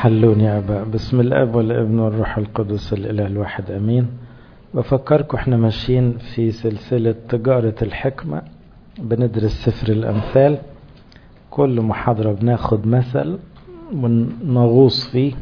حلوني يا أبا. بسم الأب والابن والروح القدس الإله الواحد أمين. بفكركم احنا ماشيين في سلسلة تجارة الحكمة، بندرس سفر الأمثال. كل محاضرة بناخد مثل ونغوص فيه،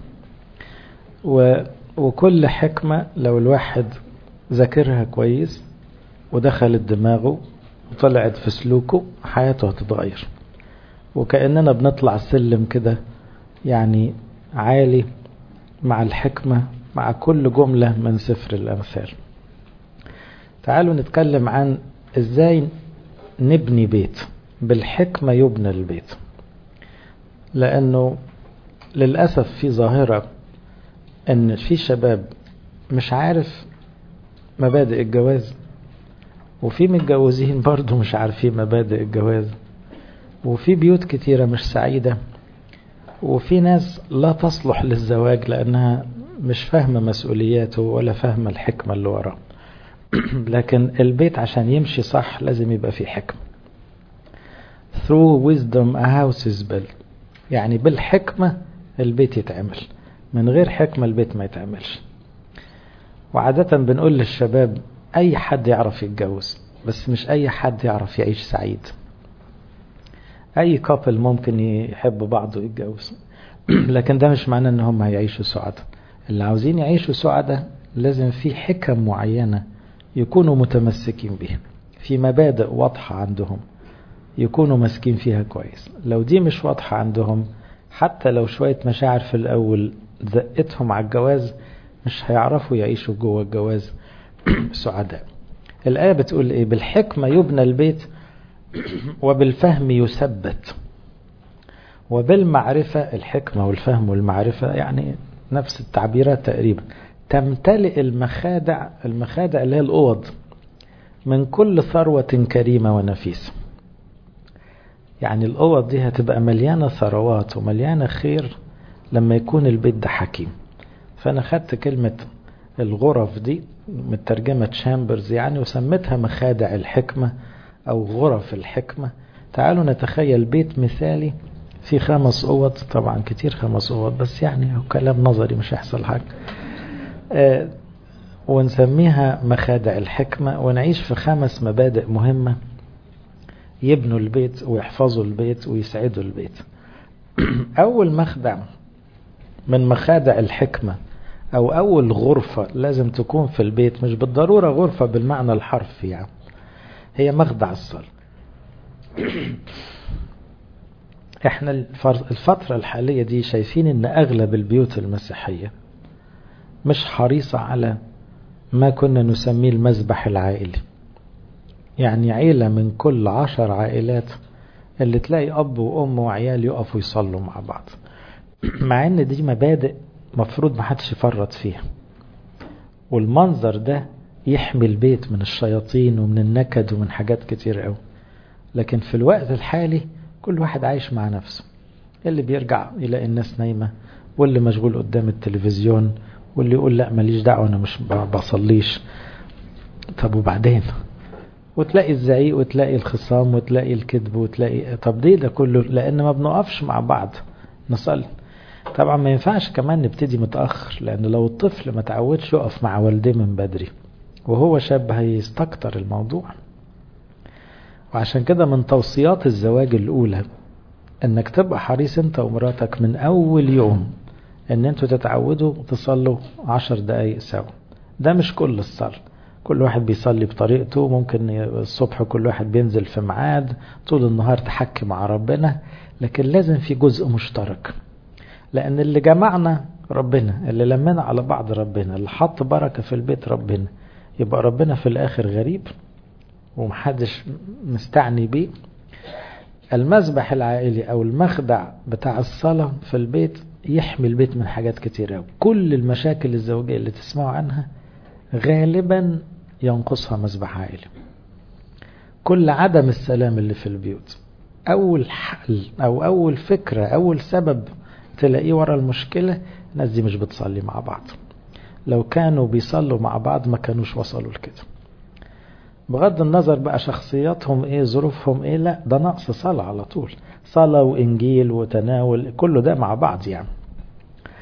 وكل حكمة لو الواحد ذاكرها كويس ودخلت دماغه وطلعت في سلوكه حياته هتتغير، وكأننا بنطلع سلم كده يعني عالي مع الحكمة، مع كل جملة من سفر الأمثال. تعالوا نتكلم عن ازاي نبني بيت. بالحكمة يبنى البيت، لأنه للأسف في ظاهرة ان في شباب مش عارف مبادئ الجواز، وفي متجوزين برضو مش عارفين مبادئ الجواز، وفي بيوت كتيرة مش سعيدة، وفي ناس لا تصلح للزواج لأنها مش فاهمة مسؤولياته ولا فاهمة الحكمة اللي وراه. لكن البيت عشان يمشي صح لازم يبقى فيه حكمة. Through wisdom a house is built. يعني بالحكمة البيت يتعمل، من غير حكمة البيت ما يتعملش. وعادة بنقول للشباب أي حد يعرف يتجوز، بس مش أي حد يعرف يعيش سعيد. أي كابل ممكن يحب بعض ويتجوز، لكن ده مش معناه ان هم هيعيشوا سعادة. اللي عاوزين يعيشوا سعادة لازم في حكم معينة يكونوا متمسكين بيها، في مبادئ واضحة عندهم يكونوا ماسكين فيها كويس. لو دي مش واضحة عندهم، حتى لو شوية مشاعر في الأول زقتهم على الجواز، مش هيعرفوا يعيشوا جوه الجواز سعداء. الآية بتقول إيه؟ بالحكمة يبنى البيت وبالفهم يثبت. وبالمعرفة، الحكمة والفهم والمعرفة يعني نفس التعبيرات تقريبا، تمتلئ المخادع اللي هي الأوض من كل ثروة كريمة ونفيسة. يعني الأوض دي هتبقى مليانة ثروات ومليانة خير لما يكون البيت ده حكيم. فأنا خدت كلمة الغرف دي من ترجمة شامبرز يعني، وسميتها مخادع الحكمة أو غرف الحكمة. تعالوا نتخيل بيت مثالي في 5 أوض، طبعا كتير 5 أوض، بس يعني هو كلام نظري مش هيحصل حاجة. ونسميها مخادع الحكمة، ونعيش في 5 مبادئ مهمة يبنوا البيت ويحفظوا البيت ويسعدوا البيت. أول مخدع من مخادع الحكمة أو أول غرفة لازم تكون في البيت، مش بالضرورة غرفة بالمعنى الحرفي يعني، هي مخدع الصلاة. احنا الفترة الحالية دي شايفين ان اغلب البيوت المسيحية مش حريصة على ما كنا نسميه المذبح العائلي. يعني عيلة من كل 10 عائلات اللي تلاقي اب وام وعيال يقفوا يصلوا مع بعض، مع ان دي مبادئ مفروض محدش يفرط فيها. والمنظر ده يحمي البيت من الشياطين ومن النكد ومن حاجات كتير قوي. لكن في الوقت الحالي كل واحد عايش مع نفسه، اللي بيرجع يلاقي الناس نايمة، واللي مشغول قدام التلفزيون، واللي يقول لا ماليش دعوة أنا مش بصليش. طب وبعدين؟ وتلاقي الزعيق وتلاقي الخصام وتلاقي الكذب وتلاقي، طب ده كله لأن ما بنقفش مع بعض نصلي. طبعا ما ينفعش كمان نبتدي متأخر، لأن لو الطفل ما تعودش يقف مع والديه من بدري وهو شاب هيستكتر الموضوع. وعشان كده من توصيات الزواج الأولى انك تبقى حريص انت ومراتك من اول يوم ان انتوا تتعودوا تصلوا 10 دقايق سوا. ده مش كل الصلاة، كل واحد بيصلي بطريقته، ممكن الصبح كل واحد بينزل في ميعاد، طول النهار تحكي مع ربنا، لكن لازم في جزء مشترك. لان اللي جمعنا ربنا، اللي لمنا على بعض ربنا، اللي حط بركة في البيت ربنا، يبقى ربنا في الاخر غريب ومحدش مستعني بيه. المذبح العائلي او المخدع بتاع الصلاة في البيت يحمي البيت من حاجات كتيرة. كل المشاكل الزوجية اللي تسمعوا عنها غالبا ينقصها مذبح عائلي. كل عدم السلام اللي في البيوت، اول حل او اول فكرة، اول سبب تلاقيه ورا المشكلة، الناس دي مش بتصلي مع بعض. لو كانوا بيصلوا مع بعض ما كانوش وصلوا لكده. بغض النظر بقى شخصياتهم ايه، ظروفهم ايه، لا ده نقص صلاة على طول. صلاة وانجيل وتناول كله ده مع بعض يعني.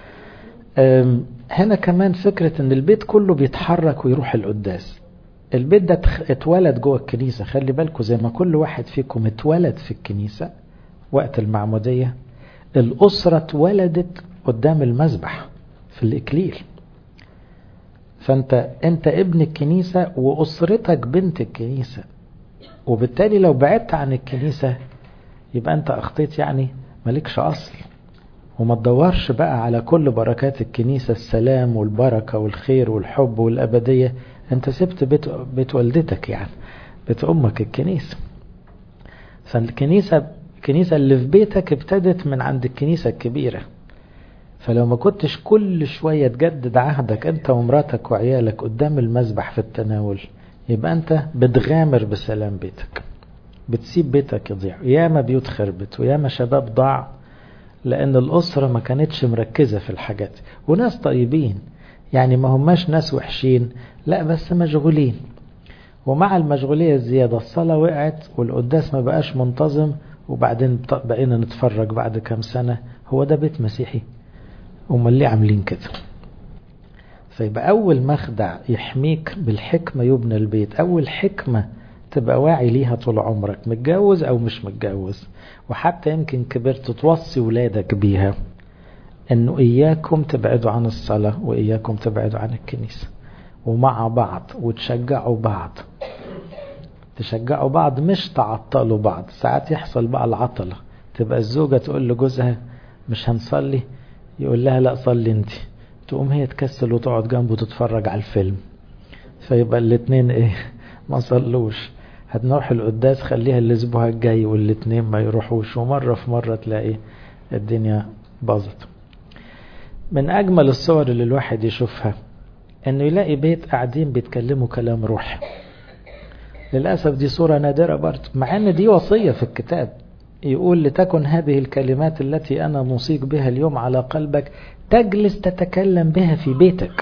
هنا كمان فكرة ان البيت كله بيتحرك ويروح القداس. البيت ده اتولد جوه الكنيسة. خلي بالكم زي ما كل واحد فيكم اتولد في الكنيسة وقت المعمودية، الأسرة اتولدت قدام المذبح في الإكليل. فأنت ابن الكنيسة وأسرتك بنت الكنيسة، وبالتالي لو بعدت عن الكنيسة يبقى أنت أخطيت، يعني مالكش أصل. وما تدورش بقى على كل بركات الكنيسة، السلام والبركة والخير والحب والأبدية. أنت سبت بيت والدتك، يعني بيت أمك الكنيسة. فالكنيسة اللي في بيتك ابتدت من عند الكنيسة الكبيرة. فلو ما كنتش كل شوية تجدد عهدك أنت ومراتك وعيالك قدام المذبح في التناول، يبقى أنت بتغامر بسلام بيتك، بتسيب بيتك يضيع. ياما بيوت خربت وياما شباب ضاع لأن الأسرة ما كانتش مركزة في الحاجات. وناس طيبين، يعني ما هماش ناس وحشين، لا بس مشغولين. ومع المشغولية الزيادة الصلاة وقعت والقداس ما بقاش منتظم، وبعدين بقينا نتفرج بعد كام سنة هو ده بيت مسيحي؟ امال ليه عاملين كده؟ فيبقى أول مخدع يحميك بالحكمة يبنى البيت. أول حكمة تبقى واعي ليها طول عمرك، متجوز أو مش متجوز، وحتى يمكن كبرت توصي ولادك بيها، أنه إياكم تبعدوا عن الصلاة وإياكم تبعدوا عن الكنيسة، ومع بعض وتشجعوا بعض. تشجعوا بعض مش تعطلوا بعض. ساعات يحصل بقى العطلة، تبقى الزوجة تقول لجوزها مش هنصلي، يقول لها لا صلي انت، تقوم هي تكسل وتقعد جنبه تتفرج على الفيلم. فيبقى الاتنين ما صلوش. هتنروح القداس خليها الاسبوع الجاي والاتنين ما يروحوش، ومرة في مرة تلاقي الدنيا باظت. من أجمل الصور اللي الواحد يشوفها انه يلاقي بيت قاعدين بيتكلموا كلام روحي. للأسف دي صورة نادرة برضه، مع ان دي وصية في الكتاب. يقول لتكن هذه الكلمات التي أنا موصيك بها اليوم على قلبك، تجلس تتكلم بها في بيتك،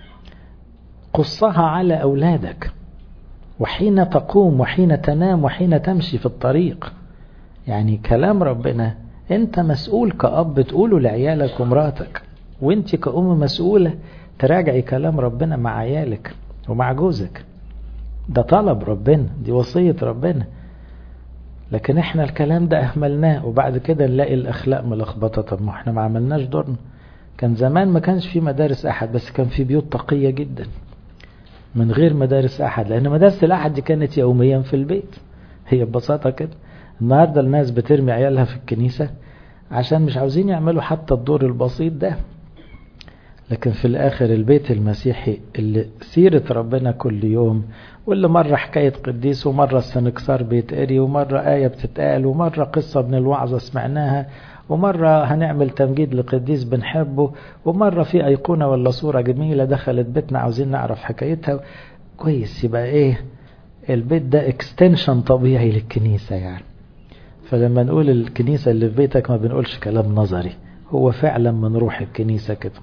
قصها على أولادك، وحين تقوم وحين تنام وحين تمشي في الطريق. يعني كلام ربنا انت مسؤول كأب تقوله لعيالك ومراتك، وانت كأم مسؤولة تراجعي كلام ربنا مع عيالك ومع جوزك. ده طلب ربنا، دي وصية ربنا. لكن احنا الكلام ده اهملناه، وبعد كده نلاقي الاخلاق ملخبطه. طب ما احنا ما عملناش دورنا. كان زمان ما كانش في مدارس احد، بس كان في بيوت تقيه جدا من غير مدارس احد، لان مدارس الاحد دي كانت يوميا في البيت. هي ببساطه كده. النهارده الناس بترمي عيالها في الكنيسه عشان مش عاوزين يعملوا حتى الدور البسيط ده. لكن في الآخر البيت المسيحي اللي سيرة ربنا كل يوم، واللي مرة حكاية قديس، ومرة السنكسار بيتقري، ومرة آية بتتقال، ومرة قصة من الوعظة سمعناها، ومرة هنعمل تمجيد لقديس بنحبه، ومرة في أيقونة ولا صورة جميلة دخلت بيتنا عاوزين نعرف حكايتها. كويس، يبقى البيت ده اكستنشن طبيعي للكنيسة يعني. فلما نقول الكنيسة اللي في بيتك ما بنقولش كلام نظري، هو فعلا من روح الكنيسة كده.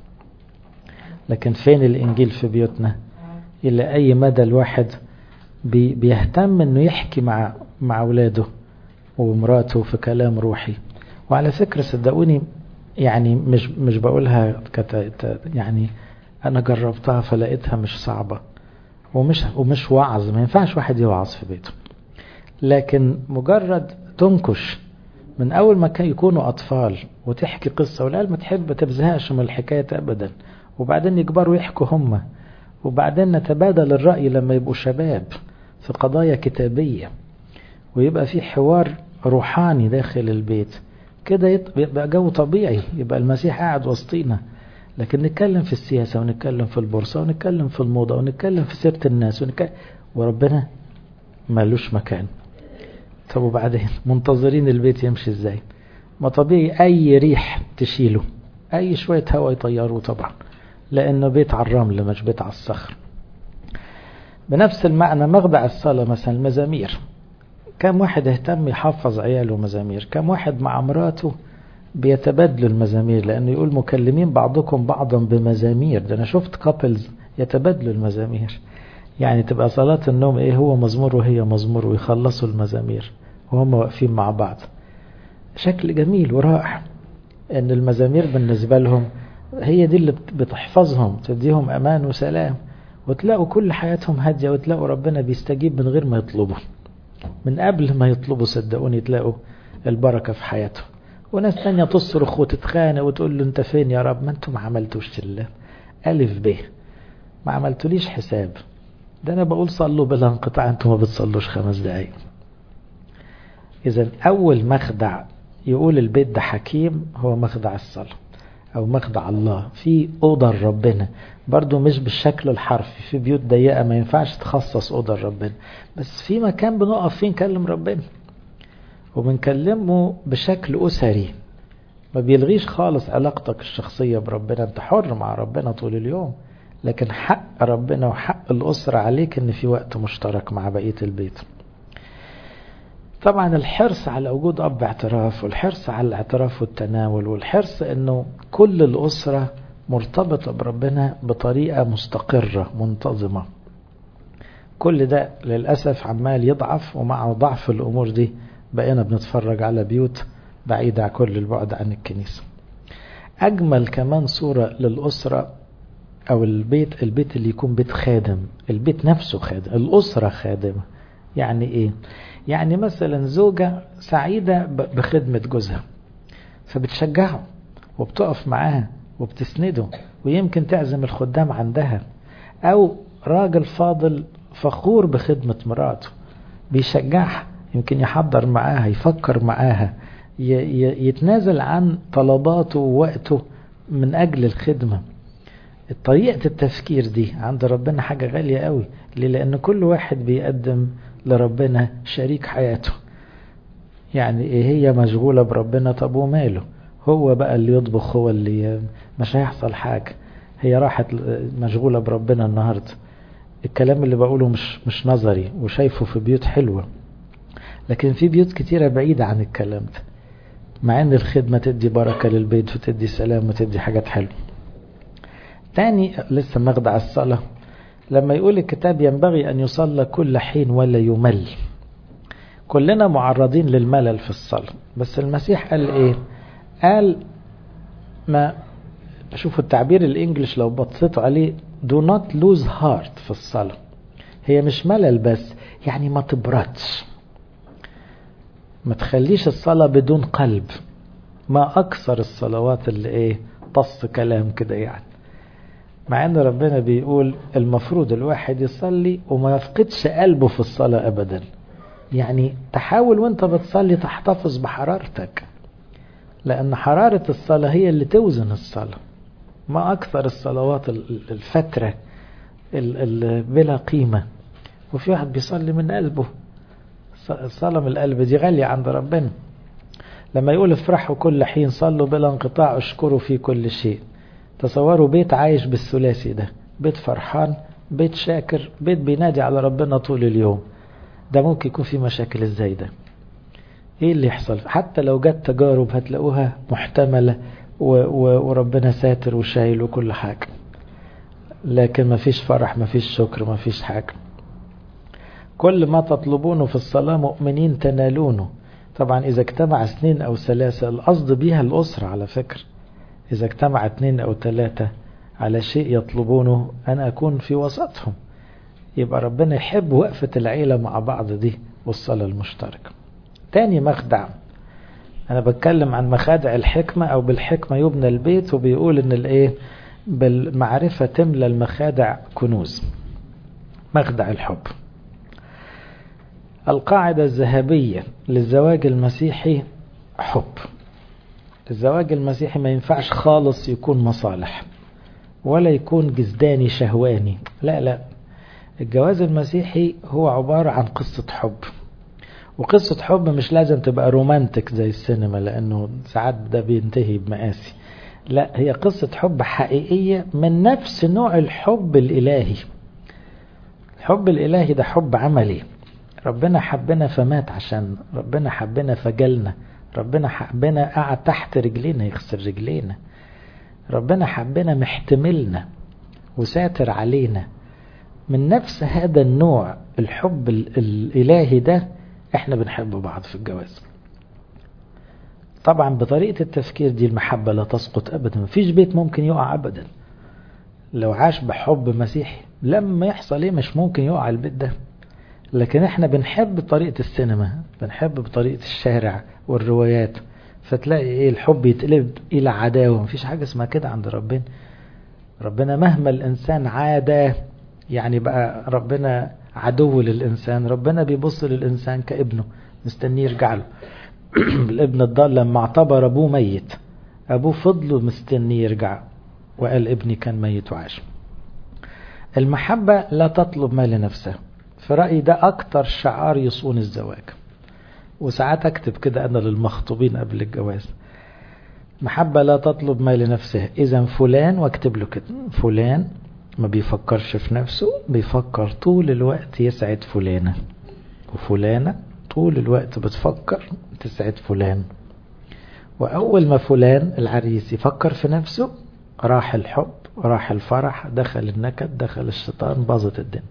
لكن فين الإنجيل في بيوتنا؟ إلى أي مدى الواحد بيهتم أنه يحكي مع أولاده ومراته في كلام روحي؟ وعلى فكرة صدقوني، يعني مش بقولها يعني أنا جربتها فلقيتها مش صعبة ومش وعظ. ما ينفعش واحد يوعظ في بيته، لكن مجرد تنكش من أول ما كان يكونوا أطفال وتحكي قصة، والعيال ما تحب تبزهاش من الحكاية أبدا، وبعدين يكبروا يحكوا هم، وبعدين نتبادل الرأي لما يبقوا شباب في قضايا كتابية، ويبقى في حوار روحاني داخل البيت كده، يبقى جو طبيعي، يبقى المسيح قاعد وسطينا. لكن نتكلم في السياسة ونتكلم في البورصة ونتكلم في الموضة ونتكلم في سيرة الناس وربنا مالوش مكان. طب وبعدين منتظرين البيت يمشي ازاي؟ ما طبيعي أي ريح تشيله، أي شوية هواء يطيروه طبعا، لأنه بيت على الرمل مش بيت على الصخر. بنفس المعنى مخدع الصلاة مثلا المزامير. كم واحد اهتم يحفظ عياله مزامير؟ كم واحد مع مراته بيتبادلوا المزامير؟ لأنه يقول مكلمين بعضكم بعضا بمزامير. ده أنا شفت كابلز يتبادلوا المزامير، يعني تبقى صلاة النوم هو مزمور وهي مزمور، ويخلصوا المزامير وهم واقفين مع بعض. شكل جميل ورائع ان المزامير بالنسبة لهم هي دي اللي بتحفظهم، تديهم أمان وسلام، وتلاقوا كل حياتهم هادية، وتلاقوا ربنا بيستجيب من غير ما يطلبوا، من قبل ما يطلبوا صدقوني تلاقوا البركة في حياتهم. وناس تانية تصرخ وتتخانق وتقول له انت فين يا رب، ما انتم ما عملتوش ألف ب، ما عملتوليش حساب، ده انا بقول صلوا بلا انقطاع، انتم ما بتصلوش 5 دقايق. اذا اول مخدع يقول البيت ده حكيم هو مخدع الصلاة او مخدع الله، في اوضة ربنا، برضو مش بالشكل الحرفي، في بيوت ضيقة ما ينفعش تخصص اوضة ربنا، بس في مكان بنقف فيه نكلم ربنا، وبنكلمه بشكل أسري، ما بيلغيش خالص علاقتك الشخصية بربنا، انت حر مع ربنا طول اليوم، لكن حق ربنا وحق الأسرة عليك ان في وقت مشترك مع بقية البيت. طبعا الحرص على وجود أب اعتراف، والحرص على الاعتراف والتناول، والحرص انه كل الأسرة مرتبطة بربنا بطريقة مستقرة منتظمة، كل ده للأسف عمال يضعف، ومع ضعف الأمور دي بقينا بنتفرج على بيوت بعيدة كل البعد عن الكنيسة. أجمل كمان صورة للأسرة أو البيت اللي يكون بيت خادم، البيت نفسه خادم، الأسرة خادمة. يعني إيه؟ يعني مثلا زوجة سعيدة بخدمة جوزها فبتشجعه وبتقف معاه وبتسنده، ويمكن تعزم الخدام عندها، أو راجل فاضل فخور بخدمة مراته بيشجعها، يمكن يحضر معاها، يفكر معاها، يتنازل عن طلباته ووقته من أجل الخدمة. طريقة التفكير دي عند ربنا حاجة غالية قوي، لأن كل واحد بيقدم لربنا شريك حياته. يعني إيه؟ هي مشغولة بربنا، طب وماله، هو بقى اللي يطبخ، هو اللي مش هيحصل حاجة، هي راحت مشغولة بربنا النهاردة. الكلام اللي بقوله مش نظري، وشايفه في بيوت حلوة، لكن في بيوت كتيرة بعيدة عن الكلام ده، مع ان الخدمة تدي بركة للبيت وتدي سلام وتدي حاجات حلوة. تاني لسه مخدع الصلاة، لما يقول الكتاب ينبغي أن يصلى كل حين ولا يمل. كلنا معرضين للملل في الصلاة، بس المسيح قال إيه؟ قال ما شوفوا التعبير الإنجليش لو بصيتوا عليه do not lose heart في الصلاة. هي مش ملل بس، يعني ما تبردش، ما تخليش الصلاة بدون قلب. ما أكثر الصلوات اللي إيه طص كلام كده يعني، مع أن ربنا بيقول المفروض الواحد يصلي وما يفقدش قلبه في الصلاة أبدا. يعني تحاول وانت بتصلي تحتفظ بحرارتك، لأن حرارة الصلاة هي اللي توزن الصلاة. ما أكثر الصلوات الفترة بلا قيمة، وفي واحد بيصلي من قلبه. الصلاة من القلب دي غالية عند ربنا. لما يقول افرحوا كل حين، صلوا بلا انقطاع، اشكروا في كل شيء. تصوروا بيت عايش بالثلاثي ده، بيت فرحان، بيت شاكر، بيت بينادي على ربنا طول اليوم. ده ممكن يكون في مشاكل ازاي ده؟ ايه اللي يحصل؟ حتى لو جت تجارب هتلاقوها محتملة وربنا ساتر وشايل وكل حاجة، لكن ما فيش فرح، ما فيش شكر، ما فيش حاجة. كل ما تطلبونه في الصلاة مؤمنين تنالونه. طبعا إذا اجتمع 2 أو 3، القصد بيها الأسرة على فكرة. إذا اجتمع 2 أو 3 على شيء يطلبونه، أنا أكون في وسطهم. يبقى ربنا يحب وقفة العيلة مع بعض دي والصلاة المشتركة. تاني مخدع، أنا بتكلم عن مخادع الحكمة، أو بالحكمة يبنى البيت، وبيقول إن الإيه؟ بالمعرفة تملى المخادع كنوز. مخدع الحب. القاعدة الذهبية للزواج المسيحي حب. الزواج المسيحي ما ينفعش خالص يكون مصالح، ولا يكون جزداني شهواني، لا لا. الجواز المسيحي هو عبارة عن قصة حب، وقصة حب مش لازم تبقى رومانتك زي السينما، لأنه ساعات ده بينتهي بمآسي. لا، هي قصة حب حقيقية من نفس نوع الحب الإلهي. الحب الإلهي ده حب عملي. ربنا حبنا فمات عشان، ربنا حبنا فجلنا، ربنا حبنا قعد تحت رجلينا يغسل رجلينا، ربنا حبنا محتملنا وساتر علينا. من نفس هذا النوع الحب الإلهي ده احنا بنحب بعض في الجواز. طبعا بطريقة التفكير دي المحبة لا تسقط أبدا. مفيش بيت ممكن يقع أبدا لو عاش بحب مسيحي. لما يحصل ايه مش ممكن يقع البيت ده. لكن احنا بنحب بطريقة السينما، بنحب بطريقة الشارع والروايات، فتلاقي ايه الحب يتقلب الى عداوة. مفيش حاجة اسمها كده عند ربنا. ربنا مهما الانسان عادة يعني بقى ربنا عدو للانسان، ربنا بيبص للانسان كابنه مستنيه يرجع له. الابن الضال لما اعتبر ابوه ميت، ابوه فضله مستنيه يرجع وقال ابني كان ميت وعاش. المحبة لا تطلب ما لنفسها. في رأيي ده أكتر شعار يصون الزواج. وساعات أكتب كده أنا للمخطوبين قبل الجواز: محبة لا تطلب ما لنفسها. إذا فلان، واكتب له كده: فلان ما بيفكرش في نفسه، بيفكر طول الوقت يسعد فلانة، وفلانة طول الوقت بتفكر تسعد فلان. وأول ما فلان العريس يفكر في نفسه راح الحب، راح الفرح، دخل النكد، دخل الشيطان، باظت الدنيا.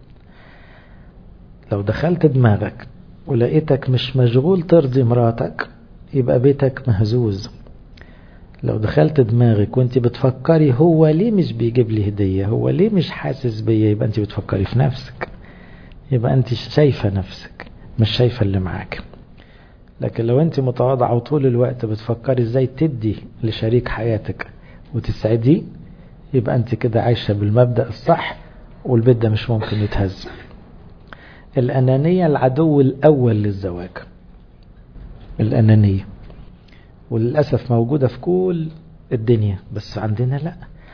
لو دخلت دماغك ولقيتك مش مشغول ترضي مراتك يبقى بيتك مهزوز. لو دخلت دماغك وانت بتفكري هو ليه مش بيجيب لي هدية، هو ليه مش حاسس بيا، يبقى انت بتفكري في نفسك، يبقى انت شايفة نفسك مش شايفة اللي معاك. لكن لو انت متواضعة وطول الوقت بتفكري ازاي تدي لشريك حياتك وتسعديه، يبقى انت كده عايشة بالمبدأ الصح، والبيت ده مش ممكن يتهز. الأنانية العدو الأول للزواج، الأنانية، وللأسف موجودة في كل الدنيا، بس عندنا لا.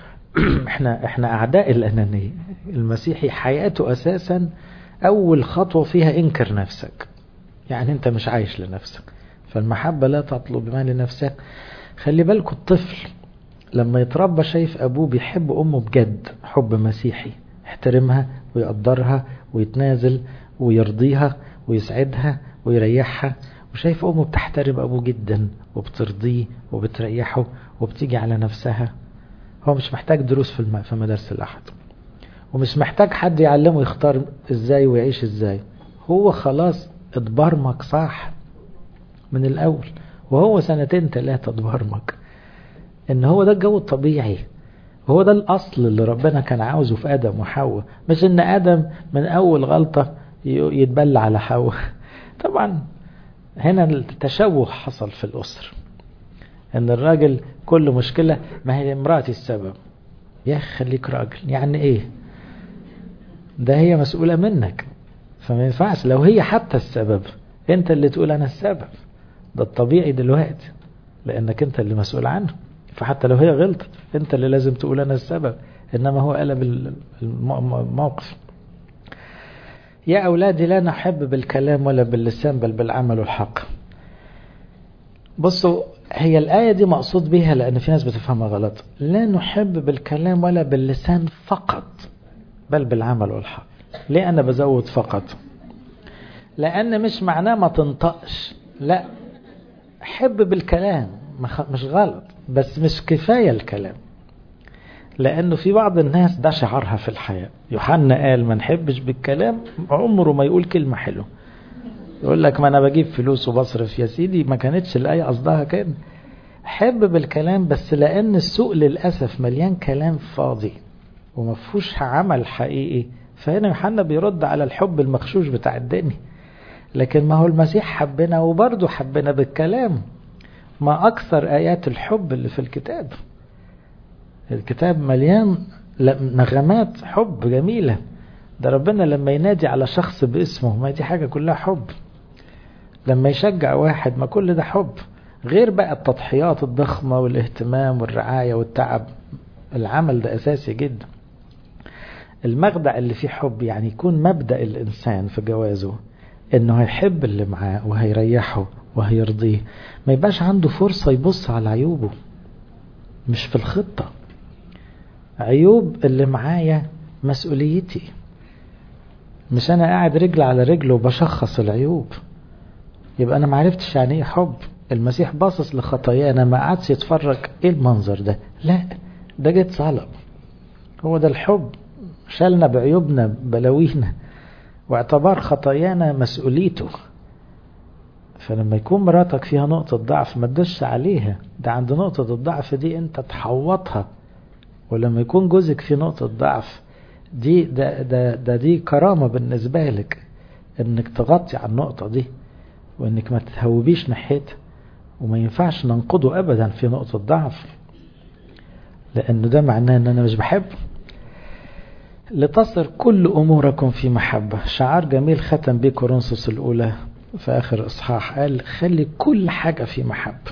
احنا أعداء الأنانية. المسيحي حياته أساسا أول خطوة فيها انكر نفسك، يعني انت مش عايش لنفسك. فالمحبة لا تطلب ما لنفسك. خلي بالكوا الطفل لما يتربى شايف أبوه بيحب أمه بجد حب مسيحي، يحترمها ويقدرها ويتنازل ويرضيها ويسعدها ويريحها، وشايف أمه بتحترم أبوه جدا وبترضيه وبتريحه وبتيجي على نفسها، هو مش محتاج دروس في مدارس الأحد، ومش محتاج حد يعلمه يختار ازاي ويعيش ازاي. هو خلاص اتبرمج صح من الأول، وهو 2-3 اتبرمج ان هو ده الجو الطبيعي، وهو ده الأصل اللي ربنا كان عاوزه في آدم وحواء، مش ان آدم من أول غلطة يتبلى على حواء. طبعا هنا التشوه حصل في الأسر، ان الراجل كل مشكلة ما هي امرأتي السبب. يا أخي خليك راجل، يعني ايه ده؟ هي مسؤولة منك، فما ينفعش لو هي حتى السبب انت اللي تقول انا السبب. ده الطبيعي دلوقتي لانك انت اللي مسؤول عنه، فحتى لو هي غلطت انت اللي لازم تقول انا السبب. انما هو قلب الموقف. يا أولادي لا نحب بالكلام ولا باللسان بل بالعمل والحق. بصوا هي الآية دي مقصود بها لأن في ناس بتفهمها غلط. لا نحب بالكلام ولا باللسان فقط بل بالعمل والحق. ليه أنا بزود فقط؟ لأن مش معناه ما تنطقش، لا، حب بالكلام مش غلط، بس مش كفاية الكلام. لأنه في بعض الناس ده شعارها في الحياة. يوحنا قال ما نحبش بالكلام عمره ما يقول كلمة حلوة. يقول لك ما أنا بجيب فلوس وبصرف. يا سيدي ما كانتش الآية قصدها كده. حب بالكلام بس لأن السوق للأسف مليان كلام فاضي وما فيهوش عمل حقيقي. فهنا يوحنا بيرد على الحب المغشوش بتاع الدنيا. لكن ما هو المسيح حبنا وبرضه حبنا بالكلام. ما أكثر آيات الحب اللي في الكتاب. الكتاب مليان نغمات حب جميلة. ده ربنا لما ينادي على شخص باسمه ما دي حاجة كلها حب. لما يشجع واحد ما كل ده حب، غير بقى التضحيات الضخمة والاهتمام والرعاية والتعب. العمل ده أساسي جدا. المخدع اللي فيه حب يعني يكون مبدأ الإنسان في جوازه إنه هيحب اللي معاه وهيريحه وهيرضيه. ما يبقاش عنده فرصة يبص على عيوبه، مش في الخطة. عيوب اللي معايا مسؤوليتي، مش أنا قاعد رجل على رجل وبشخص العيوب. يبقى أنا معرفتش يعني إيه حب. المسيح باصص لخطايانا ما قعدش يتفرج إيه المنظر ده، لا، ده جت صلب. هو ده الحب. شالنا بعيوبنا بلاوينا واعتبار خطايانا مسؤوليته. فلما يكون مراتك فيها نقطة ضعف ما تدوش عليها، ده عند نقطة الضعف دي انت تحوطها. ولما يكون جوزك في نقطة ضعف دي دي كرامة بالنسبة لك، انك تغطي على النقطة دي وانك ما تتهوبيش ناحيتها. وما ينفعش ننقضه ابدا في نقطة ضعف، لانه ده معناه ان انا مش بحبه. لتصر كل اموركم في محبة، شعار جميل ختم بيه كورنثوس الاولى في اخر اصحاح، قال خلي كل حاجة في محبة.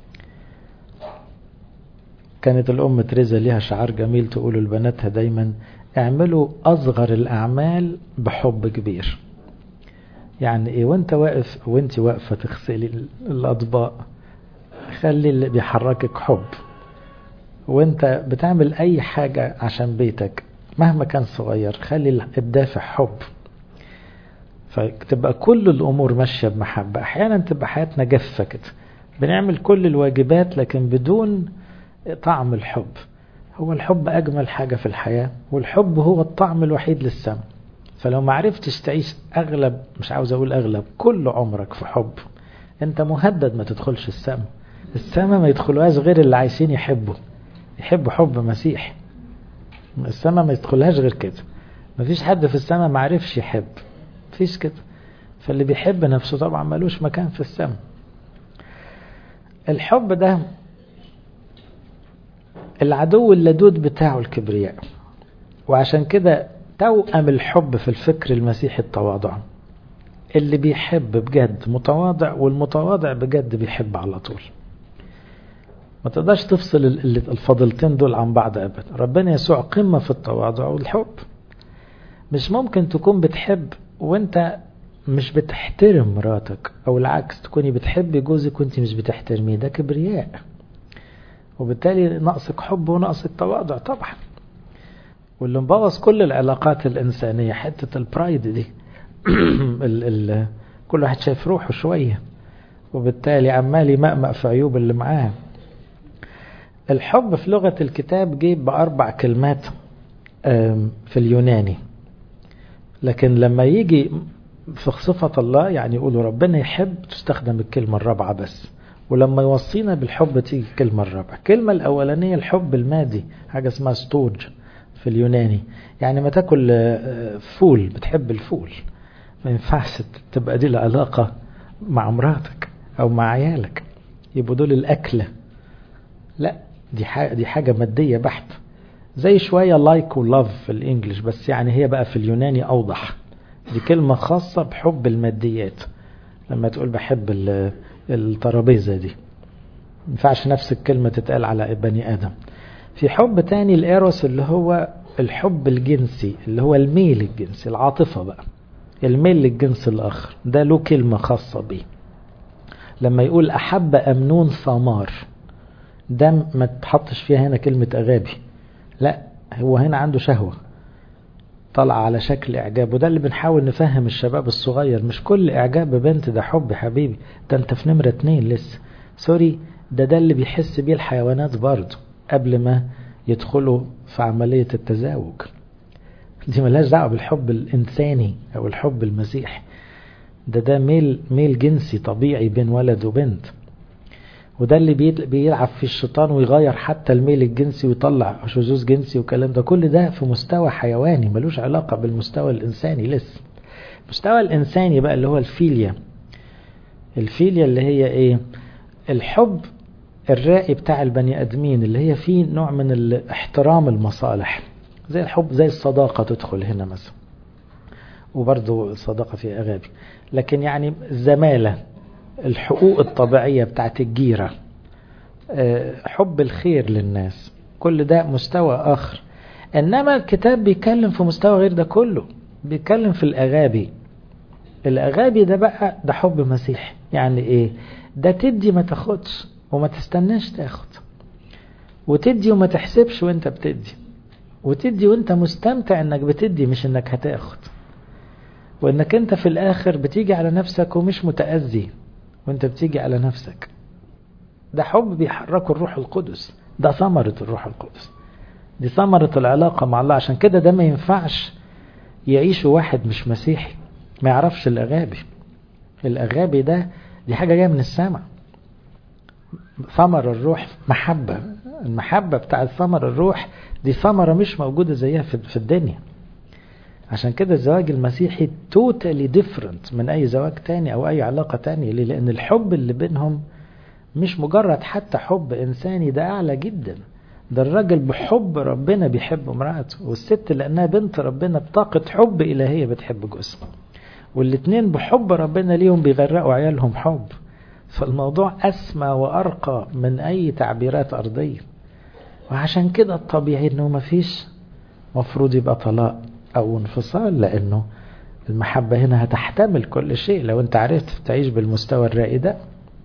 كانت الام تريزا ليها شعار جميل تقوله لبناتها دايما، اعملوا اصغر الاعمال بحب كبير. يعني ايه؟ وانت واقفة تغسلي الاطباق خلي اللي بيحركك حب، وانت بتعمل اي حاجة عشان بيتك مهما كان صغير خلي الدافع حب. فتبقى كل الامور ماشية بمحبة. احيانا تبقى حياتنا جافة كده، بنعمل كل الواجبات لكن بدون طعم الحب. هو الحب اجمل حاجة في الحياة، والحب هو الطعم الوحيد للسماء. فلو ما عرفتش تعيش اغلب، مش عاوز اقول اغلب، كل عمرك في حب، انت مهدد ما تدخلش السماء. السماء ما يدخلوهاش غير اللي عايزين يحبوا حب مسيح. السماء ما يدخلهاش غير كده. ما فيش حد في السماء ما عرفش يحب، فيش كده. فاللي بيحب نفسه طبعا ملوش مكان في السماء. الحب ده العدو اللدود بتاعه الكبرياء، وعشان كده توأم الحب في الفكر المسيحي التواضع. اللي بيحب بجد متواضع، والمتواضع بجد بيحب على طول. ما تقدرش تفصل الفضلتين دول عن بعض أبدا. ربنا يسوع قمة في التواضع والحب. مش ممكن تكون بتحب وانت مش بتحترم مراتك، او العكس تكوني بتحبي جوزك وانت مش بتحترميه، ده كبرياء، وبالتالي نقصك حب ونقصك تواضع طبعا. واللي مبوظ كل العلاقات الإنسانية حتة البرايد دي. كل واحد شايف روحه شوية، وبالتالي عمال يمأمأ في عيوب اللي معاه. الحب في لغة الكتاب جيب ب4 كلمات في اليوناني، لكن لما يجي في صفة الله يعني يقولوا ربنا يحب تستخدم الكلمة الرابعة بس، ولما يوصينا بالحب تيجي الكلمة الرابعة. الكلمة الأولانية الحب المادي، حاجة اسمها ستوج في اليوناني، يعني ما تاكل فول بتحب الفول، ما ينفعش تبقى دي العلاقة مع مراتك أو مع عيالك يبقوا دول الأكلة. لا، دي حاجة مادية بحت، زي شوية لايك ولاف في الإنجليش، بس يعني هي بقى في اليوناني أوضح. دي كلمة خاصة بحب الماديات. لما تقول بحب الترابيزة دي، ما ينفعش نفس الكلمة تتقال على بني آدم. في حب تاني الإيروس اللي هو الحب الجنسي، اللي هو الميل الجنسي، العاطفة بقى، الميل للجنس الآخر، ده له كلمة خاصة بيه. لما يقول أحب أمنون ثمار، ده ما تحطش فيها هنا كلمة أغابي، لا، هو هنا عنده شهوة طلع على شكل إعجاب. وده اللي بنحاول نفهم الشباب الصغير، مش كل إعجاب ببنت ده حب حبيبي، ده أنت في نمرة 2 لسه، سوري، ده اللي بيحس بيه الحيوانات برضه قبل ما يدخلوا في عملية التزاوج. دي ملهاش دعوة بالحب الإنساني أو الحب المسيحي، ده ميل جنسي طبيعي بين ولد وبنت. وده اللي بيلعب في الشيطان ويغير حتى الميل الجنسي ويطلع شذوذ جنسي وكلام ده، كل ده في مستوى حيواني ملوش علاقة بالمستوى الإنساني لسه. المستوى الإنساني بقى اللي هو الفيليا اللي هي إيه؟ الحب الرائي بتاع البني أدمين، اللي هي فيه نوع من احترام المصالح، زي الحب، زي الصداقة تدخل هنا مثلا، وبرضو الصداقة فيها أغابي، لكن يعني الزمالة، الحقوق الطبيعية بتاعت الجيرة، حب الخير للناس، كل ده مستوى آخر. إنما الكتاب بيتكلم في مستوى غير ده كله، بيتكلم في الأغابي ده بقى، ده حب مسيحي. يعني إيه؟ ده تدي ما تاخدش وما تستناش تاخد، وتدي وما تحسبش وانت بتدي، وتدي وانت مستمتع انك بتدي مش انك هتاخد، وانك انت في الاخر بتيجي على نفسك ومش متأذي وانت بتيجي على نفسك. ده حب بيحركه الروح القدس، ده ثمرة الروح القدس، دي ثمرة العلاقة مع الله. عشان كده ده ما ينفعش يعيش واحد مش مسيحي ما يعرفش الأغابي. الأغابي ده دي حاجة جاية من السماء. ثمر الروح محبة. المحبة بتاعت ثمر الروح دي ثمرة مش موجودة زيها في الدنيا. عشان كده الزواج المسيحي totally different من أي زواج تاني أو أي علاقة تانية. ليه؟ لأن الحب اللي بينهم مش مجرد حتى حب إنساني، ده أعلى جدا. ده الراجل بحب ربنا بيحب امرأته، والست لأنها بنت ربنا بطاقة حب إلهية بتحب جوزها، والاتنين بحب ربنا ليهم بيغرقوا عيالهم حب. فالموضوع أسمى وأرقى من أي تعبيرات أرضية. وعشان كده الطبيعي أنه مفيش مفروض يبقى طلاق أو انفصال، لأنه المحبة هنا هتحتمل كل شيء لو أنت عرفت تعيش بالمستوى الرائي ده.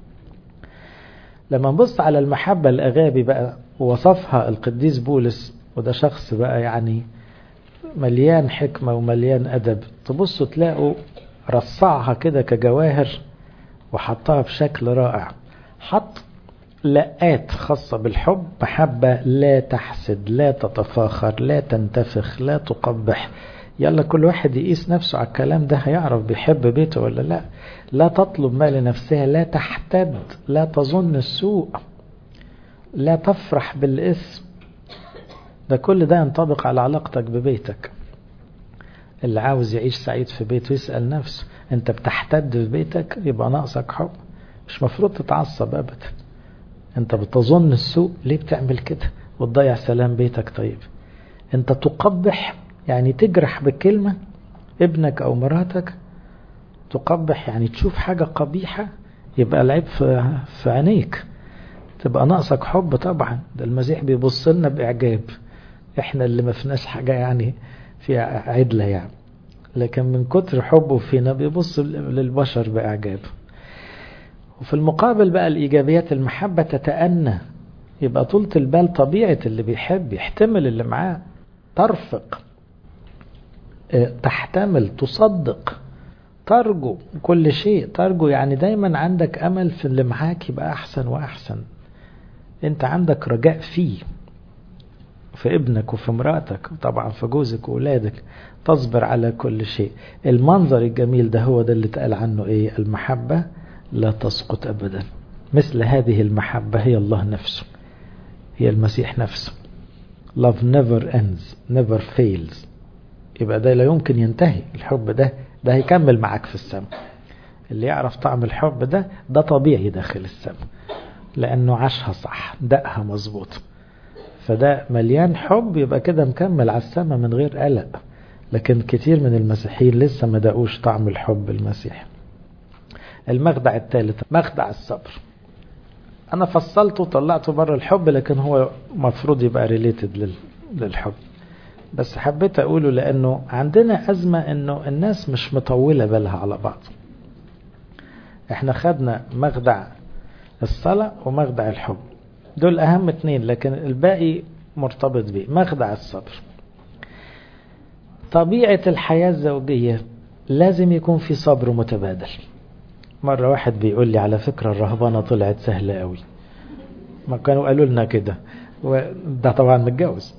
لما نبص على المحبة الأغابي بقى وصفها القديس بولس، وده شخص بقى يعني مليان حكمة ومليان أدب، تبصوا تلاقوا رصعها كده كجواهر وحطها بشكل رائع. حط لقات خاصة بالحب: محبة لا تحسد، لا تتفاخر، لا تنتفخ، لا تقبح. يلا كل واحد يقيس نفسه على الكلام ده هيعرف بيحب بيته ولا لا. لا تطلب ما لنفسها، لا تحتد، لا تظن السوء، لا تفرح بالاسم. ده كل ده ينطبق على علاقتك ببيتك. اللي عاوز يعيش سعيد في بيته يسأل نفسه: انت بتحتد في بيتك؟ يبقى ناقصك حب. مش مفروض تتعصب ابدا. انت بتظن السوء، ليه بتعمل كده وتضيع سلام بيتك؟ طيب انت تقبح يعني تجرح بكلمة ابنك او مراتك. تقبح يعني تشوف حاجة قبيحة، يبقى العيب في عينيك، تبقى ناقصك حب. طبعا ده المسيح بيبص لنا بإعجاب، احنا اللي ما فيناش حاجة يعني فيها عدلة يعني، لكن من كتر حبه فينا بيبص للبشر بإعجاب. وفي المقابل بقى الإيجابيات: المحبة تتأنى، يبقى طولة البال طبيعة اللي بيحب، يحتمل اللي معاه، ترفق، تحتمل، تصدق، ترجو كل شيء. ترجو يعني دايما عندك أمل في اللي معاك يبقى أحسن وأحسن. انت عندك رجاء فيه، في ابنك وفي امرأتك وطبعا في جوزك وولادك. تصبر على كل شيء. المنظر الجميل ده هو ده اللي اتقال عنه ايه؟ المحبة لا تسقط أبدا. مثل هذه المحبة هي الله نفسه، هي المسيح نفسه. Love never ends, never fails. يبقى ده لا يمكن ينتهي. الحب ده هيكمل معك في السماء. اللي يعرف طعم الحب ده طبيعي داخل السماء، لأنه عاشها صح، دقها مظبوط. فده مليان حب، يبقى كده مكمل على السماء من غير قلق. لكن كتير من المسيحيين لسه ما دقوش طعم الحب المسيحي. المخدع الثالث مخدع الصبر. أنا فصلته وطلعته بره الحب، لكن هو مفروض يبقى ريليتد للحب، بس حبيت أقوله لأنه عندنا أزمة أنه الناس مش مطولة بالها على بعض. احنا خدنا مخدع الصلاة ومخدع الحب، دول أهم اتنين، لكن الباقي مرتبط بيه. مخدع الصبر: طبيعة الحياة الزوجية لازم يكون في صبر متبادل. مرة واحد بيقول لي: على فكرة الرهبانة طلعت سهلة قوي. ما كانوا قالوا لنا كده، وده طبعا متجوز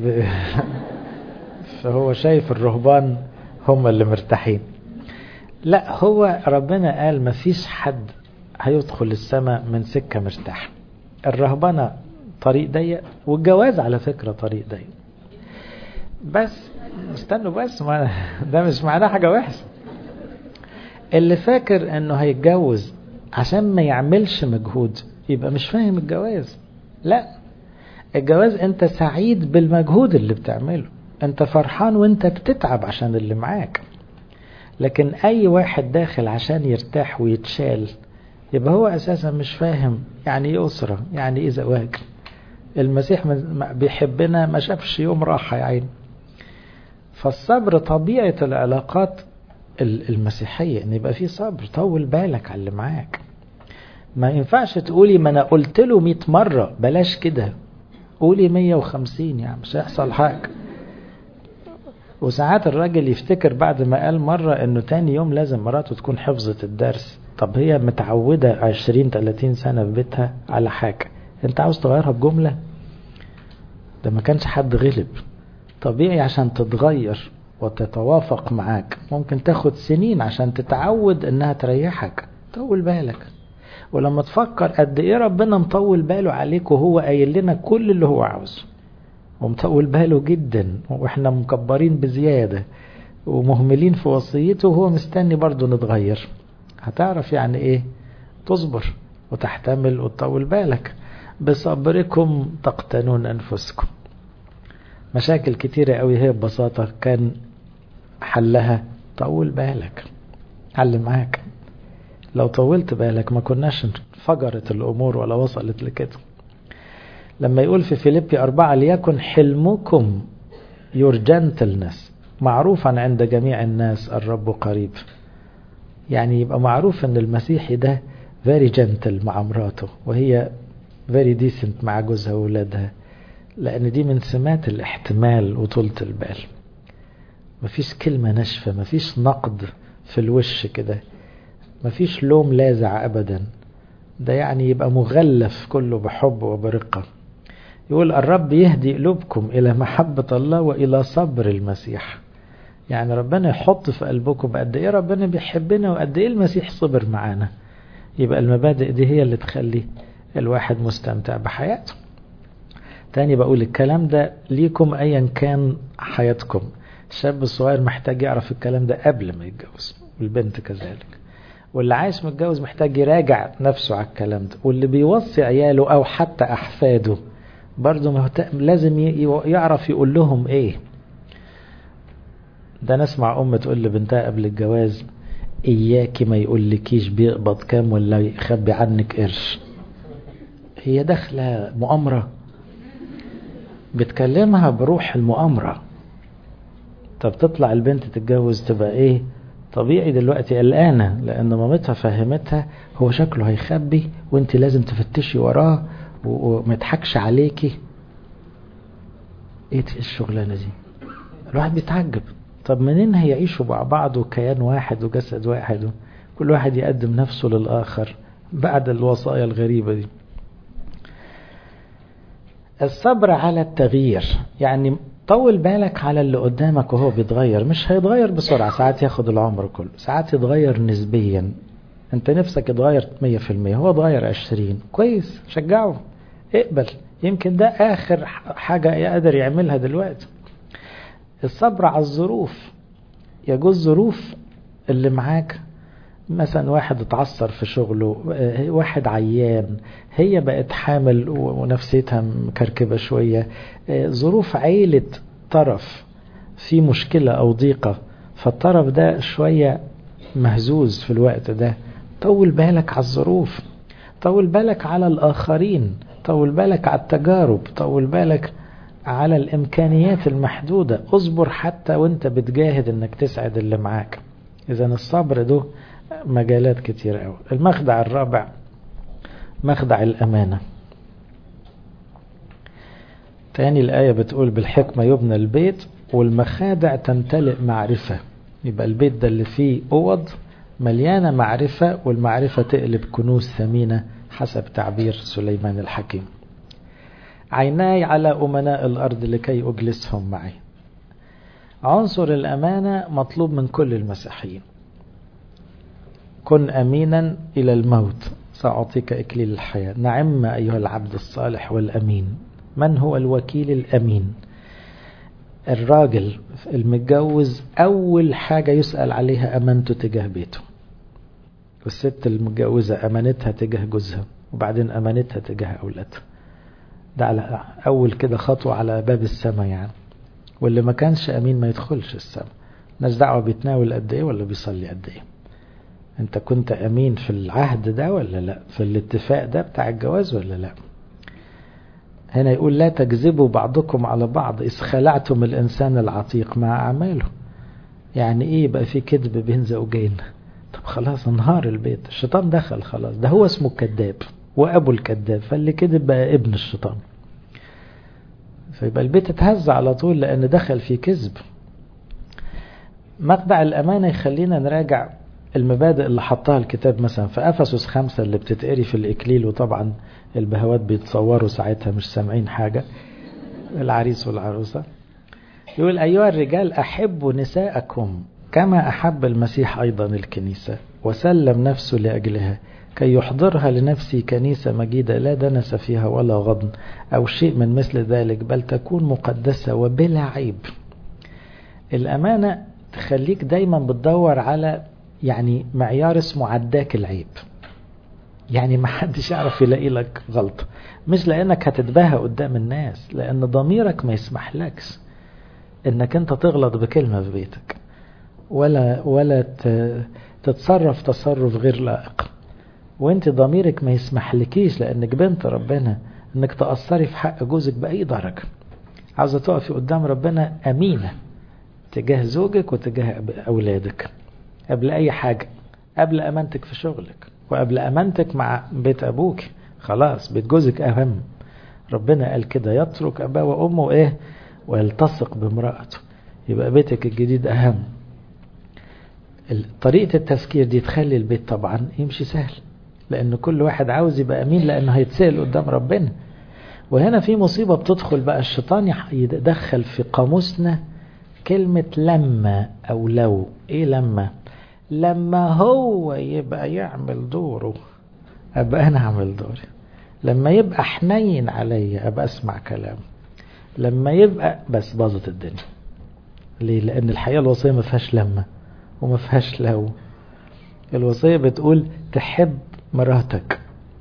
فهو شايف الرهبان هم اللي مرتاحين. لا، هو ربنا قال ما فيش حد هيدخل السماء من سكة مرتاح. الرهبانة طريق ضيق، والجواز على فكرة طريق ضيق. بس استنوا بس، ده مش معناه حاجة وحشة. اللي فاكر انه هيتجوز عشان ما يعملش مجهود يبقى مش فاهم الجواز. لا، الجواز انت سعيد بالمجهود اللي بتعمله، انت فرحان وانت بتتعب عشان اللي معاك. لكن اي واحد داخل عشان يرتاح ويتشال يبقى هو اساسا مش فاهم يعني ايه اسرة، يعني ايه زواج. المسيح بيحبنا ما شافش يوم راحة يا عين. فالصبر طبيعة العلاقات المسيحية، ان يبقى فيه صبر. طول بالك على اللي معاك. ما ينفعش تقولي ما انا قلت له 100 مرة، بلاش كده، قولي 150 يعني مش هيحصل حاجة. وساعات الراجل يفتكر بعد ما قال مرة انه تاني يوم لازم مراته تكون حفظت الدرس. طب هي متعودة 20-30 سنة في بيتها على حاجة، انت عاوز تغيرها بجملة؟ ده ما كانش حد غلب. طبيعي عشان تتغير وتتوافق معاك ممكن تاخد سنين عشان تتعود انها تريحك. طول بالك. ولما تفكر قد ايه ربنا مطول باله عليك وهو قايل لنا كل اللي هو عاوزه ومطول باله جدا، واحنا مكبرين بزيادة ومهملين في وصيته وهو مستني برضو نتغير، هتعرف يعني ايه تصبر وتحتمل وتطول بالك. بصبركم تقتنون أنفسكم. مشاكل كتيرة قوي هي ببساطة كان حلها طول بالك، حل معاك. لو طولت بالك ما كناش انفجرت الأمور ولا وصلت لكده. لما يقول في فيليبي 4 ليكن حلمكم your gentleness معروفا عند جميع الناس الرب قريب. يعني يبقى معروف ان المسيحي ده very gentle مع مراته، وهي very decent مع جوزها وولادها، لأن دي من سمات الاحتمال وطولة البال. مفيش كلمة ناشفة، مفيش نقد في الوش كده، مفيش لوم لاذع أبدا. ده يعني يبقى مغلف كله بحب وبرقة. يقول الرب يهدي قلوبكم إلى محبة الله وإلى صبر المسيح. يعني ربنا يحط في قلبكم بقد إيه ربنا بيحبنا وقد إيه المسيح صبر معانا. يبقى المبادئ دي هي اللي تخلي الواحد مستمتع بحياته. تاني بقول الكلام ده ليكم أيا كان حياتكم. الشاب الصغير محتاج يعرف الكلام ده قبل ما يتجوز، والبنت كذلك. واللي عايش متجوز محتاج يراجع نفسه على الكلام ده، واللي بيوصي عياله أو حتى أحفاده برضه لازم يعرف يقول لهم إيه. ده نسمع أم تقول لبنتها قبل الجواز إياكي ما يقولكيش بيقبض كام ولا يخبي عنك قرش. هي داخلة مؤامرة، بتكلمها بروح المؤامرة. طب تطلع البنت تتجوز تبقى ايه؟ طبيعي دلوقتي قلقانة لان مامتها فهمتها هو شكله هيخبي وانت لازم تفتشي وراه ومتحكش عليكي. ايه الشغلانة دي؟ الواحد بيتعجب. طب منين هيعيشوا مع بعض وكيان واحد وجسد واحد كل واحد يقدم نفسه للآخر بعد الوصايا الغريبة دي؟ الصبر على التغيير، يعني طول بالك على اللي قدامك وهو بيتغير. مش هيتغير بسرعة، ساعات ياخد العمر كله، ساعات يتغير نسبيا. انت نفسك يتغير 100%، هو اتغير 20، كويس، شجعه، اقبل، يمكن ده آخر حاجة يقدر يعملها دلوقتي. الصبر على الظروف، يجوز ظروف اللي معاك مثلا واحد اتعثر في شغله، واحد عيان، هي بقت حامل ونفسيتها مكركبة شوية، ظروف عيلة طرف في مشكلة أو ضيقة، فالطرف ده شوية مهزوز في الوقت ده. طول بالك على الظروف، طول بالك على الآخرين، طول بالك على التجارب، طول بالك على الإمكانيات المحدودة. اصبر حتى وانت بتجاهد انك تسعد اللي معاك. إذن الصبر ده مجالات كتير قوي. المخدع الرابع مخدع الأمانة. تاني الآية بتقول بالحكمة يبنى البيت والمخادع تمتلئ معرفة. يبقى البيت ده اللي فيه أوض مليانة معرفة، والمعرفة تقلب كنوز ثمينة حسب تعبير سليمان الحكيم. عيناي على أمناء الأرض لكي أجلسهم معي. عنصر الأمانة مطلوب من كل المسيحيين. كن أمينا إلى الموت سأعطيك إكليل الحياة. نعم أيها العبد الصالح والأمين. من هو الوكيل الأمين؟ الراجل المتجوز أول حاجة يسأل عليها أمانته تجاه بيته، والست المتجوزة أمانتها تجاه جوزها، وبعدين أمانتها تجاه أولادها. ده على أول كده خطوة على باب السماء يعني. واللي ما كانش أمين ما يدخلش السماء. ناس دعوة بيتناول قد إيه ولا بيصلي قد إيه. أنت كنت أمين في العهد ده ولا لا؟ في الاتفاق ده بتاع الجواز ولا لا؟ هنا يقول لا تكذبوا بعضكم على بعض إذ خلعتم الإنسان العتيق مع أعماله. يعني إيه يبقى في كذب بين زوجين؟ طب خلاص انهار البيت، الشيطان دخل خلاص. ده هو اسمه كذاب وأبو الكذاب، فاللي كذب بقى ابن الشيطان. فيبقى البيت اتهز على طول لأن دخل في كذب. مخدع الأمانة يخلينا نراجع المبادئ اللي حطها الكتاب مثلا في أفسس 5 اللي بتتقري في الإكليل، وطبعا البهوات بيتصوروا ساعتها مش سامعين حاجة، العريس والعروسة. يقول أيها الرجال أحبوا نساءكم كما أحب المسيح أيضا الكنيسة وسلم نفسه لأجلها كي يحضرها لنفسي كنيسة مجيدة لا دنس فيها ولا غضن أو شيء من مثل ذلك، بل تكون مقدسة وبلا عيب. الأمانة تخليك دايما بتدور على يعني معيار اسمه عداك العيب، يعني ما حدش يعرف يلاقي لك غلطة، مش لأنك هتتباهى قدام الناس، لأن ضميرك ما يسمح لكش انك انت تغلط بكلمة في بيتك ولا تتصرف تصرف غير لائق، وانت ضميرك ما يسمح لكيش لانك بنت ربنا انك تأثري في حق جوزك بأي درجة. عاوزة تقفي قدام ربنا أمينة تجاه زوجك وتجاه أولادك قبل أي حاجة، قبل أمانتك في شغلك وقبل أمانتك مع بيت أبوك. خلاص بيت جوزك أهم، ربنا قال كده يترك أباه وأمه إيه ويلتصق بامرأته، يبقى بيتك الجديد أهم. طريقة التفكير دي تخلي البيت طبعا يمشي سهل، لأن كل واحد عاوز يبقى أمين لأنه هيتسأل قدام ربنا. وهنا في مصيبة بتدخل بقى، الشيطان يدخل في قاموسنا كلمة لما أو لو. إيه لما هو يبقى يعمل دوره أبقى أنا أعمل دوري، لما يبقى حنين عليا أبقى أسمع كلامه، لما يبقى بس باظت الدنيا. ليه؟ لأن الحقيقة الوصية ما فيهاش لما وما فيهاش لو. الوصية بتقول تحب مراتك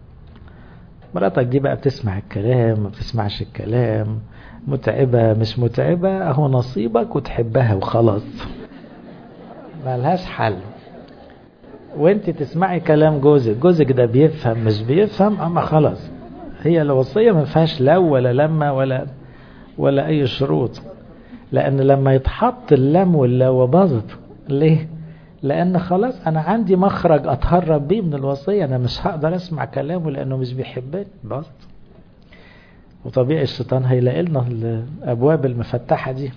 دي بقى بتسمع الكلام ما بتسمعش الكلام، متعبة مش متعبة اهو نصيبك وتحبها وخلاص، ما لهاش حل. وانت تسمعي كلام جوزك ده بيفهم مش بيفهم، اما خلاص هي الوصية ما فيهاش لو ولا لما ولا اي شروط، لان لما يتحط اللم واللو باظت. ليه؟ لان خلاص انا عندي مخرج اتهرب بيه من الوصية، انا مش هقدر اسمع كلامه لانه مش بيحبني، باظت. وطبيعي الشيطان هيلاقي لنا الابواب المفتحة دي.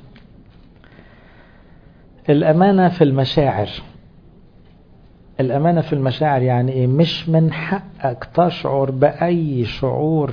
الامانة في المشاعر. الامانة في المشاعر يعني ايه؟ مش من حقك تشعر باي شعور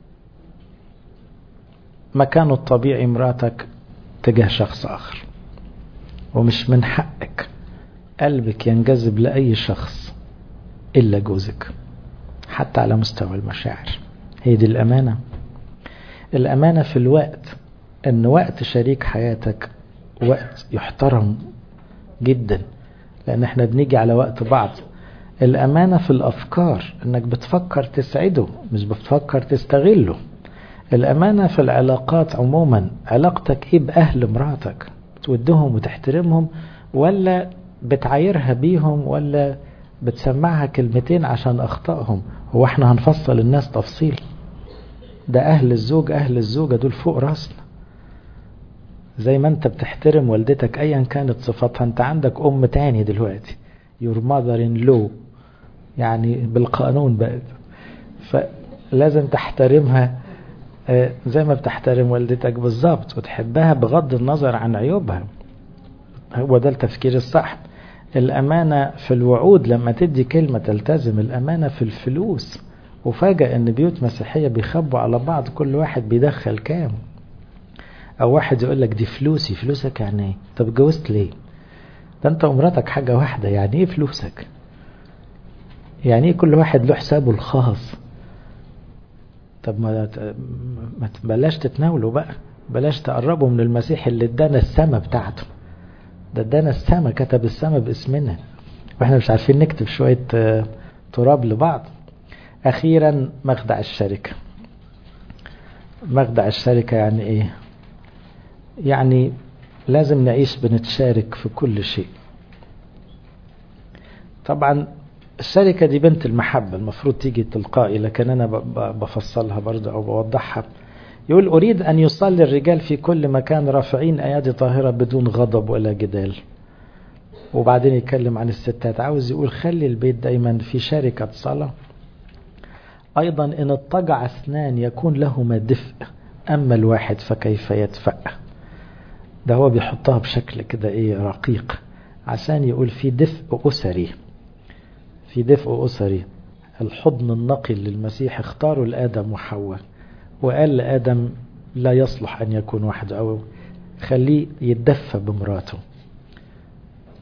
مكانه الطبيعي مراتك تجاه شخص اخر، ومش من حقك قلبك ينجذب لأي شخص إلا جوزك حتى على مستوى المشاعر. هي دي الأمانة. الأمانة في الوقت، أن وقت شريك حياتك وقت يحترم جدا، لأن احنا بنيجي على وقت بعض. الأمانة في الأفكار، أنك بتفكر تسعده مش بتفكر تستغله. الأمانة في العلاقات عموما، علاقتك إيه بأهل مراتك؟ تودهم وتحترمهم ولا بتعايرها بيهم ولا بتسمعها كلمتين عشان أخطائهم؟ هو احنا هنفصل الناس تفصيل؟ ده أهل الزوج أهل الزوجة دول فوق راسنا. زي ما انت بتحترم والدتك أيا كانت صفاتها، انت عندك أم تاني دلوقتي your mother in law، يعني بالقانون بقى، فلازم تحترمها زي ما بتحترم والدتك بالظبط، وتحبها بغض النظر عن عيوبها. هو ده التفكير الصح. الأمانة في الوعود، لما تدي كلمة تلتزم. الأمانة في الفلوس، وفاجأ ان بيوت مسيحية بيخبوا على بعض كل واحد بيدخل كام، او واحد يقول لك دي فلوسي. فلوسك يعني ايه؟ طب اتجوزت ليه؟ ده انت ومراتك حاجة واحدة، يعني ايه فلوسك؟ يعني ايه كل واحد له حسابه الخاص؟ طب ما بلاش تتناولوا بقى، بلاش تقربوا من المسيح اللي ادانا السما بتاعته. ده ادانا السما، كتب السما باسمنا، واحنا مش عارفين نكتب شوية تراب لبعض. اخيرا مخدع الشركة. مخدع الشركة يعني ايه؟ يعني لازم نعيش بنتشارك في كل شيء. طبعا الشركة دي بنت المحبة، المفروض تيجي تلقائي، لكن أنا بفصلها برضه أو بوضحها. يقول أريد أن يصلي الرجال في كل مكان رافعين أيادي طاهرة بدون غضب ولا جدال. وبعدين يتكلم عن الستات، عاوز يقول خلي البيت دايما في شركة صلاة. أيضا إن اضطجع اثنان يكون لهما دفء، أما الواحد فكيف يدفأ. ده هو بيحطها بشكل كده إيه رقيق، عشان يقول في دفء أسري. في دفء أسري. الحضن النقي للمسيح اختاروا لآدم وحواء، وقال لآدم لا يصلح أن يكون وحده، أو خليه يتدفى بمراته.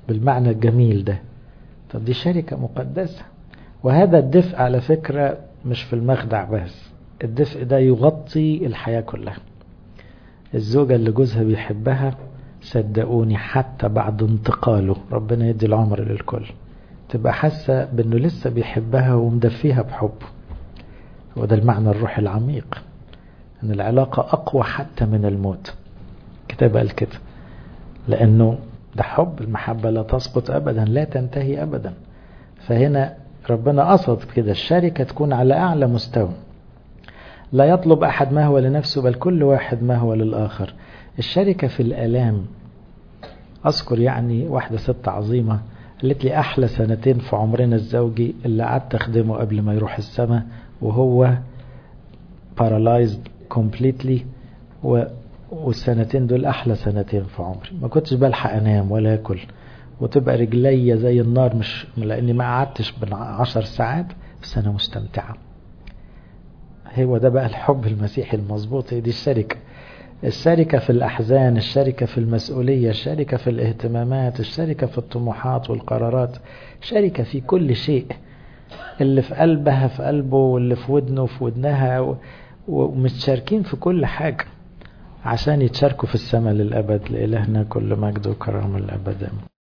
بالمعنى الجميل ده. طب دي شركة مقدسة. وهذا الدفء على فكرة مش في المخدع بس، الدفء ده يغطي الحياة كلها. الزوجة اللي جوزها بيحبها صدقوني حتى بعد انتقاله ربنا يدي العمر للكل تبقى حاسة بأنه لسه بيحبها ومدفيها بحبه. وده المعنى الروحي العميق، أن العلاقة أقوى حتى من الموت. كتاب قال كده، لأنه ده حب، المحبة لا تسقط أبدا، لا تنتهي أبدا. فهنا ربنا قصد كده الشركة تكون على أعلى مستوى، لا يطلب أحد ما هو لنفسه بل كل واحد ما هو للآخر. الشركة في الآلام. أذكر يعني واحدة ست عظيمة قالت لي أحلى سنتين في عمرنا الزوجي اللي قعدت أخدمه قبل ما يروح السماء وهو paralyzed completely، والسنتين دول أحلى سنتين في عمري. ما كنتش بلحق أنام ولا أكل، وتبقى رجلي زي النار، مش لأني ما قعدتش ب10 ساعات، بس أنا مستمتعة. هو ده بقى الحب المسيحي المظبوط. دي الشركة. الشركة في الأحزان، الشركة في المسؤولية، الشركة في الاهتمامات، الشركة في الطموحات والقرارات، شركة في كل شيء. اللي في قلبها في قلبه، واللي في ودنه في ودنها، ومتشاركين في كل حاجة عشان يتشاركوا في السماء للأبد. لإلهنا كل مجد وكرامة الأبد.